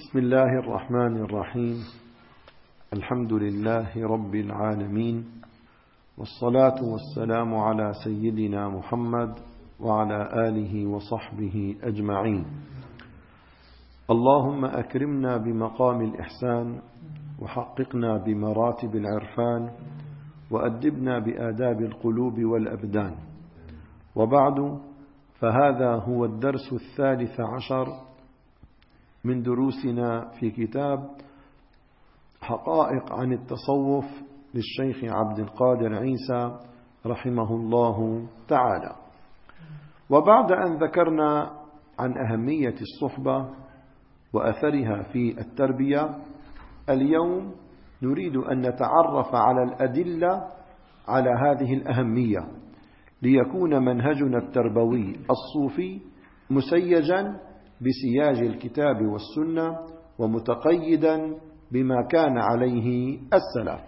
بسم الله الرحمن الرحيم. الحمد لله رب العالمين، والصلاة والسلام على سيدنا محمد وعلى آله وصحبه أجمعين. اللهم أكرمنا بمقام الإحسان، وحققنا بمراتب العرفان، وأدبنا بآداب القلوب والأبدان. وبعد، فهذا هو الدرس 13 من دروسنا في كتاب حقائق عن التصوف للشيخ عبد القادر عيسى رحمه الله تعالى. وبعد أن ذكرنا عن أهمية الصحبة وأثرها في التربية، اليوم نريد أن نتعرف على الأدلة على هذه الأهمية، ليكون منهجنا التربوي الصوفي مسيجا بسياج الكتاب والسنة، ومتقيدا بما كان عليه السلف.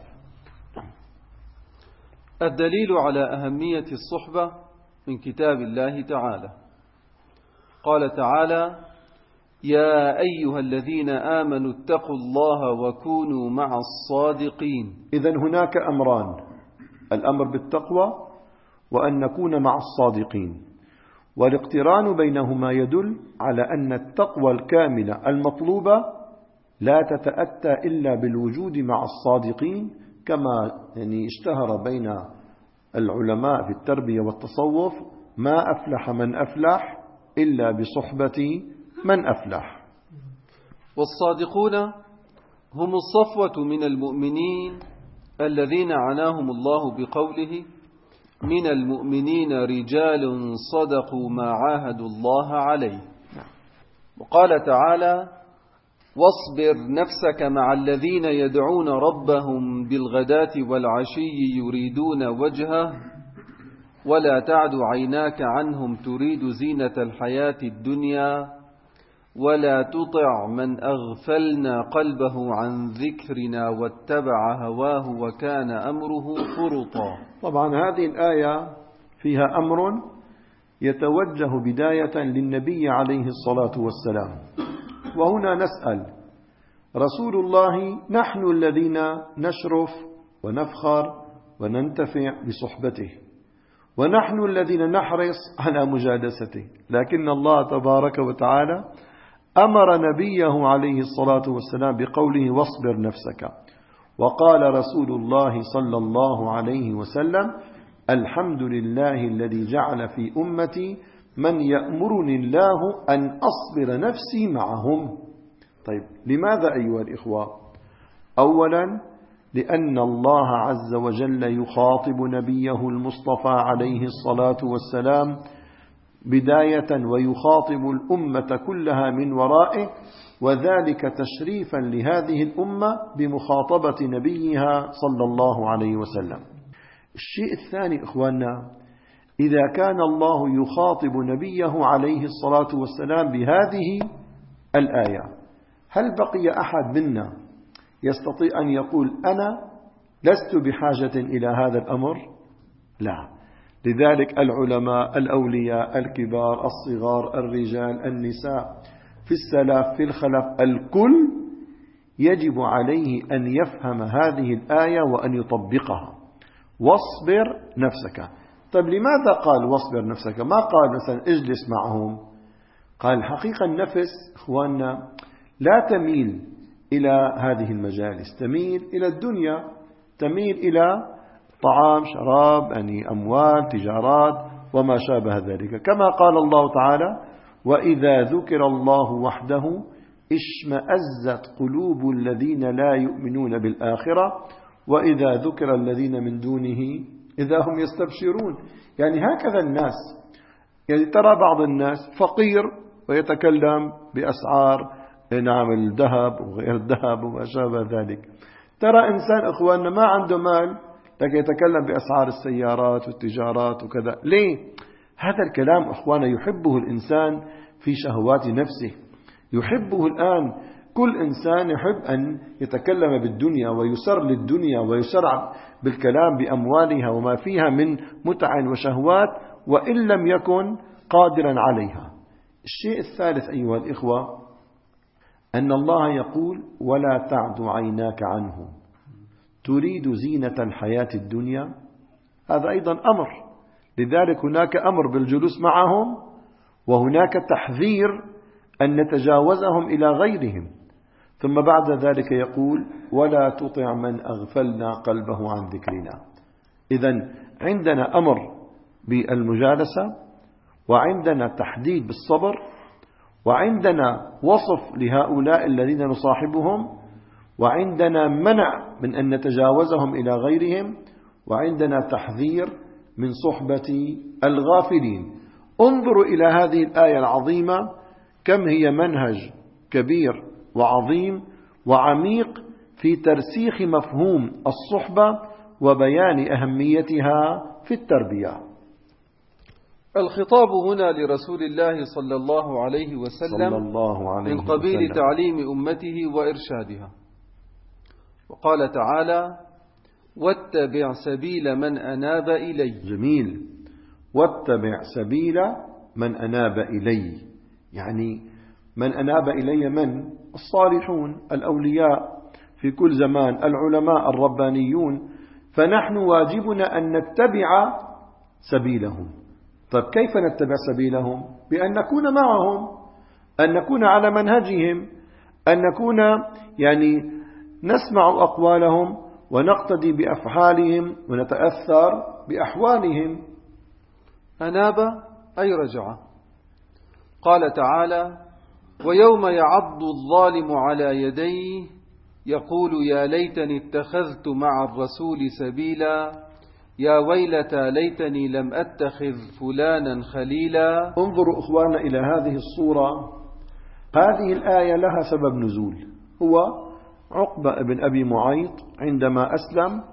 الدليل على أهمية الصحبة من كتاب الله تعالى. قال تعالى: يا أيها الذين آمنوا اتقوا الله وكونوا مع الصادقين. إذن هناك أمران: الأمر بالتقوى، وأن نكون مع الصادقين. والاقتران بينهما يدل على أن التقوى الكاملة المطلوبة لا تتأتى إلا بالوجود مع الصادقين، كما اشتهر بين العلماء في التربية والتصوف: ما أفلح من أفلح إلا بصحبة من أفلح. والصادقون هم الصفوة من المؤمنين الذين عناهم الله بقوله: من المؤمنين رجال صدقوا ما عاهدوا الله عليه. وقال تعالى: واصبر نفسك مع الذين يدعون ربهم بالغداة والعشي يريدون وجهه ولا تعد عيناك عنهم تريد زينة الحياة الدنيا ولا تطع من أغفلنا قلبه عن ذكرنا واتبع هواه وكان أمره فرطا. طبعا هذه الآية فيها أمر يتوجه بداية للنبي عليه الصلاة والسلام. وهنا نسأل: رسول الله نحن الذين نشرف ونفخر وننتفع بصحبته، ونحن الذين نحرص على مجالسته، لكن الله تبارك وتعالى أمر نبيه عليه الصلاة والسلام بقوله: واصبر نفسك. وقال رسول الله صلى الله عليه وسلم: الحمد لله الذي جعل في أمتي من يأمرني الله أن أصبر نفسي معهم. طيب، لماذا أيها الإخوة؟ أولا، لأن الله عز وجل يخاطب نبيه المصطفى عليه الصلاة والسلام بداية، ويخاطب الأمة كلها من ورائه، وذلك تشريفا لهذه الأمة بمخاطبة نبيها صلى الله عليه وسلم. الشيء الثاني إخواننا، إذا كان الله يخاطب نبيه عليه الصلاة والسلام بهذه الآية، هل بقي أحد منا يستطيع أن يقول: أنا لست بحاجة إلى هذا الأمر؟ لا. لذلك العلماء، الأولياء، الكبار، الصغار، الرجال، النساء، في السلف، في الخلف، الكل يجب عليه أن يفهم هذه الآية وأن يطبقها. واصبر نفسك. طيب، لماذا قال واصبر نفسك؟ ما قال مثلا اجلس معهم. قال الحقيقة النفس إخواننا لا تميل إلى هذه المجالس، تميل إلى الدنيا، تميل إلى طعام، شراب، أموال، تجارات وما شابه ذلك، كما قال الله تعالى: وإذا ذكر الله وحده اشمأزت قلوب الذين لا يؤمنون بالآخرة وإذا ذكر الذين من دونه إذا هم يستبشرون. يعني هكذا الناس، يعني ترى بعض الناس فقير ويتكلم بأسعار الذهب وغير الذهب وما شابه ذلك. ترى إنسان إخواننا ما عنده مال لكن يتكلم بأسعار السيارات والتجارات وكذا. ليه؟ هذا الكلام إخوانا يحبه الإنسان في شهوات نفسه، يحبه الآن. كل إنسان يحب أن يتكلم بالدنيا ويسر للدنيا ويسرع بالكلام بأموالها وما فيها من متع وشهوات، وإن لم يكن قادرا عليها. الشيء الثالث أيها الإخوة، أن الله يقول ولا تعد عيناك عنهم تريد زينة الحياة الدنيا. هذا أيضا أمر، لذلك هناك أمر بالجلوس معهم، وهناك تحذير أن نتجاوزهم إلى غيرهم. ثم بعد ذلك يقول ولا تطع من أغفلنا قلبه عن ذكرنا. إذن عندنا أمر بالمجالسة، وعندنا تحديد بالصبر، وعندنا وصف لهؤلاء الذين نصاحبهم، وعندنا منع من أن نتجاوزهم إلى غيرهم، وعندنا تحذير من صحبة الغافلين. انظروا إلى هذه الآية العظيمة كم هي منهج كبير وعظيم وعميق في ترسيخ مفهوم الصحبة وبيان أهميتها في التربية. الخطاب هنا لرسول الله صلى الله عليه وسلم من قبيل تعليم أمته وإرشادها. وقال تعالى واتبع سبيل من أناب إلي. جميل، واتبع سبيل من أناب إلي، يعني من أناب إلي من؟ الصالحون الأولياء في كل زمان، العلماء الربانيون. فنحن واجبنا أن نتبع سبيلهم. طيب كيف نتبع سبيلهم؟ بأن نكون معهم، أن نكون على منهجهم، أن نكون يعني نسمع أقوالهم ونقتدي بأفعالهم ونتأثر بأحوالهم. أناب أي رجع. قال تعالى ويوم يعض الظالم على يديه يقول يا ليتني اتخذت مع الرسول سبيلا يا ويلتى ليتني لم أتخذ فلانا خليلا. انظروا إخواننا إلى هذه الصورة. هذه الآية لها سبب نزول، هو عقبة بن أبي معيط عندما أسلم،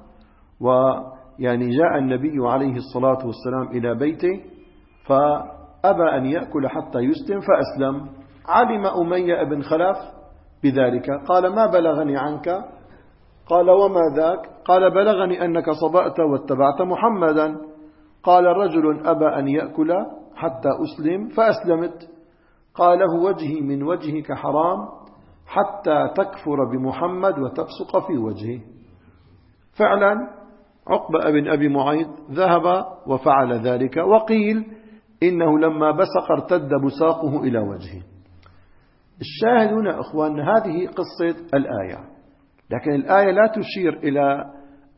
ويعني جاء النبي عليه الصلاة والسلام إلى بيته فأبى أن يأكل حتى يسلم فأسلم. علم أمية بن خلف بذلك، قال ما بلغني عنك؟ قال وما ذاك؟ قال بلغني أنك صبأت واتبعت محمدا. قال رجل أبى أن يأكل حتى أسلم فأسلمت. قاله وجهي من وجهك حرام حتى تكفر بمحمد وتبصق في وجهه. فعلا عقبة بن أبي معيط ذهب وفعل ذلك، وقيل إنه لما بصق ارتد بساقه إلى وجهه. الشاهد هنا أخوان هذه قصة الآية، لكن الآية لا تشير إلى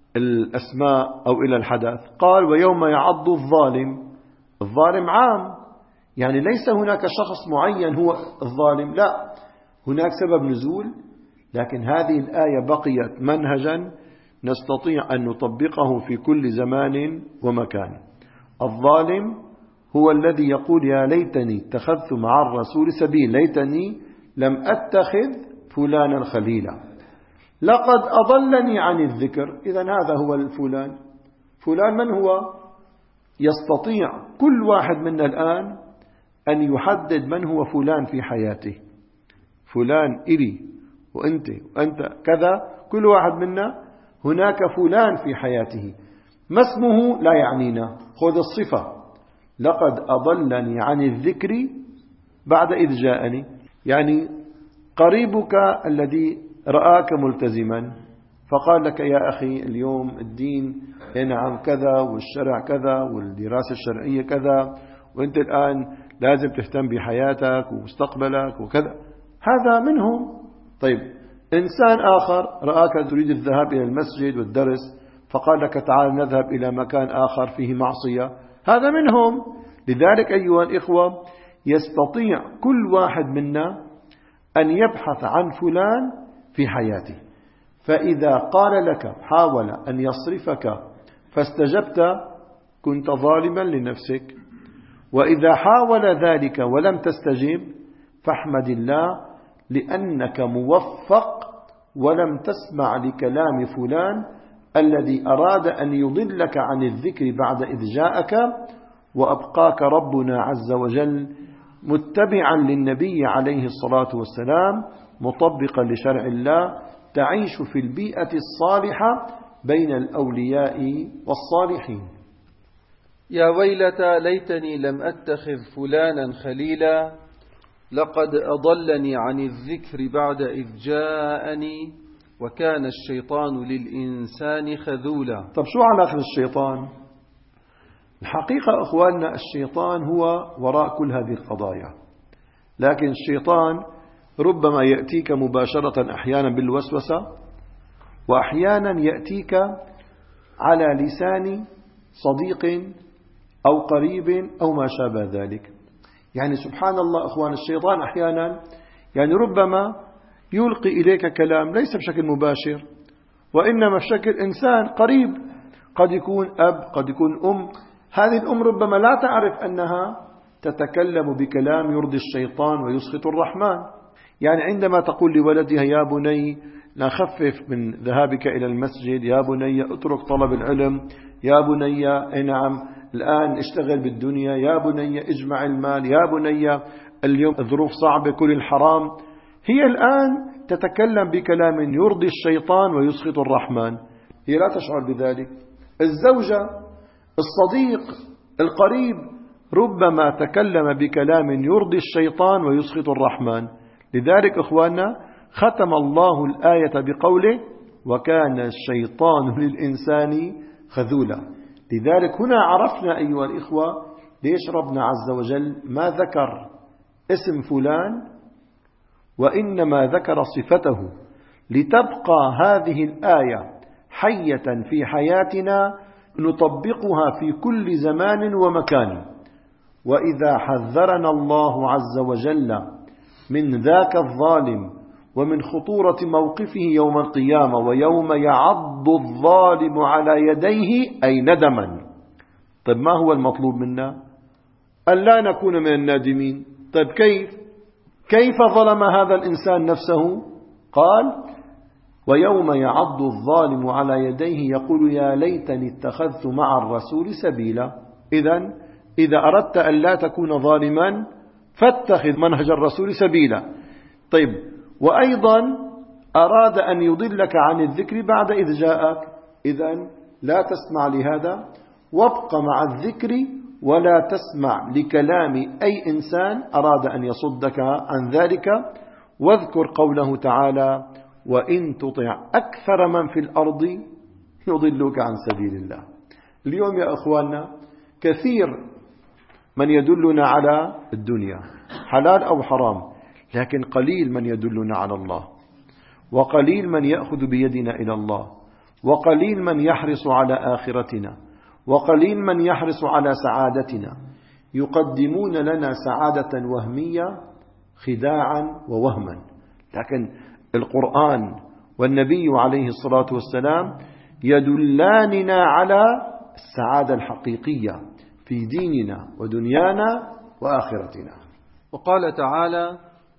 الأسماء أو إلى الحدث. قال ويوم يعض الظالم، الظالم عام، يعني ليس هناك شخص معين هو الظالم، لا، هناك سبب نزول. لكن هذه الآية بقيت منهجا نستطيع أن نطبقه في كل زمان ومكان. الظالم هو الذي يقول يا ليتني اتخذت مع الرسول سبيل، ليتني لم أتخذ فلانا خليلا، لقد أضلني عن الذكر. إذن هذا هو الفلان. فلان من هو؟ يستطيع كل واحد منا الآن أن يحدد من هو فلان في حياته. فلان إلي وأنت كذا، كل واحد منا هناك فلان في حياته. ما اسمه لا يعنينا، خذ الصفة. لقد أضلني عن الذكر بعد إذ جاءني، يعني قريبك الذي رآك ملتزما فقال لك يا أخي اليوم الدين نعم كذا والشرع كذا والدراسة الشرعية كذا، وأنت الآن لازم تهتم بحياتك ومستقبلك وكذا، هذا منهم. طيب إنسان آخر رآك تريد الذهاب إلى المسجد والدرس فقال لك تعال نذهب إلى مكان آخر فيه معصية، هذا منهم. لذلك أيها الإخوة يستطيع كل واحد منا أن يبحث عن فلان في حياته، فإذا قال لك حاول أن يصرفك فاستجبت كنت ظالما لنفسك، وإذا حاول ذلك ولم تستجب فاحمد الله لأنك موفق ولم تسمع لكلام فلان الذي أراد أن يضلك عن الذكر بعد إذ جاءك، وأبقاك ربنا عز وجل متبعا للنبي عليه الصلاة والسلام مطبقا لشرع الله، تعيش في البيئة الصالحة بين الأولياء والصالحين. يا ويلتى ليتني لم أتخذ فلانا خليلا لقد أضلني عن الذكر بعد إذ جاءني وكان الشيطان للإنسان خذولا. طب شو علاقة الشيطان؟ الحقيقة أخواننا الشيطان هو وراء كل هذه القضايا، لكن الشيطان ربما يأتيك مباشرة أحيانا بالوسوسة، وأحيانا يأتيك على لسان صديق أو قريب أو ما شابه ذلك. يعني سبحان الله أخوان، الشيطان أحيانا يعني ربما يلقي إليك كلام ليس بشكل مباشر، وإنما بشكل إنسان قريب، قد يكون أب، قد يكون أم. هذه الأم ربما لا تعرف أنها تتكلم بكلام يرضي الشيطان ويسخط الرحمن. يعني عندما تقول لولدها يا بني نخفف من ذهابك إلى المسجد، يا بني اترك طلب العلم، يا بني نعم الآن اشتغل بالدنيا، يا بني اجمع المال، يا بني اليوم الظروف صعبة كل الحرام، هي الآن تتكلم بكلام يرضي الشيطان ويسخط الرحمن، هي لا تشعر بذلك. الزوجة، الصديق، القريب ربما تكلم بكلام يرضي الشيطان ويسخط الرحمن. لذلك إخواننا ختم الله الآية بقوله وكان الشيطان للإنسان خذولا. لذلك هنا عرفنا أيها الإخوة ليش ربنا عز وجل ما ذكر اسم فلان، وإنما ذكر صفته، لتبقى هذه الآية حية في حياتنا نطبقها في كل زمان ومكان. وإذا حذرنا الله عز وجل من ذاك الظالم ومن خطورة موقفه يوم القيامة ويوم يعض الظالم على يديه أي ندما، طيب ما هو المطلوب منا؟ أن لا نكون من النادمين. طيب كيف ظلم هذا الإنسان نفسه؟ قال ويوم يعض الظالم على يديه يقول يا ليتني اتخذت مع الرسول سبيلا. إذا أردت أن لا تكون ظالما فاتخذ منهج الرسول سبيلا. طيب وأيضا أراد أن يضلك عن الذكر بعد إذ جاءك، إذن لا تسمع لهذا، وابق مع الذكر ولا تسمع لكلام أي إنسان أراد أن يصدك عن ذلك. واذكر قوله تعالى وإن تطع أكثر من في الأرض يضلوك عن سبيل الله. اليوم يا أخواننا كثير من يدلنا على الدنيا حلال أو حرام، لكن قليل من يدلنا على الله، وقليل من يأخذ بيدنا إلى الله، وقليل من يحرص على آخرتنا، وقليل من يحرص على سعادتنا. يقدمون لنا سعادة وهمية خداعا ووهما، لكن القرآن والنبي عليه الصلاة والسلام يدلاننا على السعادة الحقيقية في ديننا ودنيانا وآخرتنا. وقال تعالى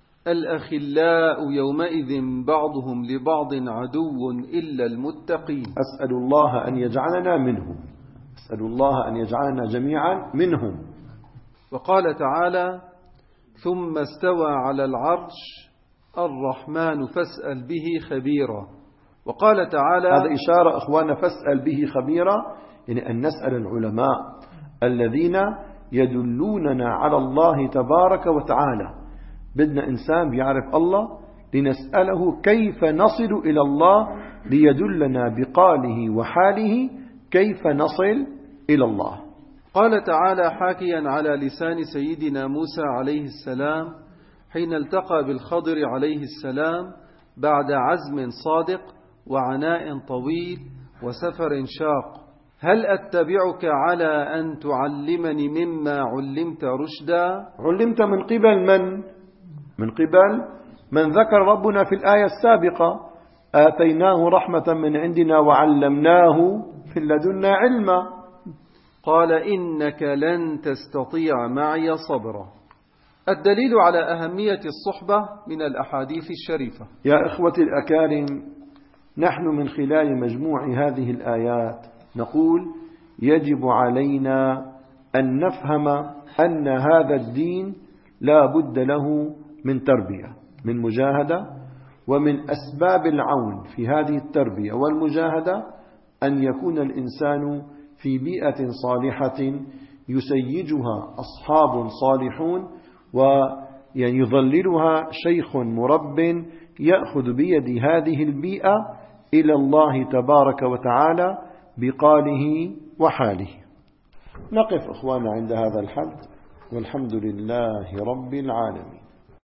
الأخلاء يومئذ بعضهم لبعض عدو إلا المتقين. أسأل الله أن يجعلنا منهم، أسأل الله أن يجعلنا جميعا منهم. وقال تعالى ثم استوى على العرش الرحمن فاسأل به خبيرا. وقال تعالى هذا إشارة أخوانا فاسأل به خبيرا، يعني أن نسأل العلماء الذين يدلوننا على الله تبارك وتعالى. بدنا إنسان بيعرف الله لنسأله كيف نصل إلى الله، ليدلنا بقاله وحاله كيف نصل إلى الله. قال تعالى حاكيا على لسان سيدنا موسى عليه السلام حين التقى بالخضر عليه السلام بعد عزم صادق وعناء طويل وسفر شاق هل أتبعك على أن تعلمني مما علمت رشدا؟ علمت من قبل من؟ من قبل من ذكر ربنا في الآية السابقة آتيناه رحمة من عندنا وعلمناه في لدنا علما. قال إنك لن تستطيع معي صبرا. الدليل على أهمية الصحبة من الأحاديث الشريفة. يا إخوتي الأكارم، نحن من خلال مجموع هذه الآيات نقول يجب علينا أن نفهم أن هذا الدين لا بد له من تربية، من مجاهدة، ومن أسباب العون في هذه التربية والمجاهدة أن يكون الإنسان في بيئة صالحة يسيجها أصحاب صالحون يعني يظللها شيخ مرب يأخذ بيد هذه البيئة إلى الله تبارك وتعالى بقاله وحاله. نقف أخوانا عند هذا الحد، والحمد لله رب العالمين.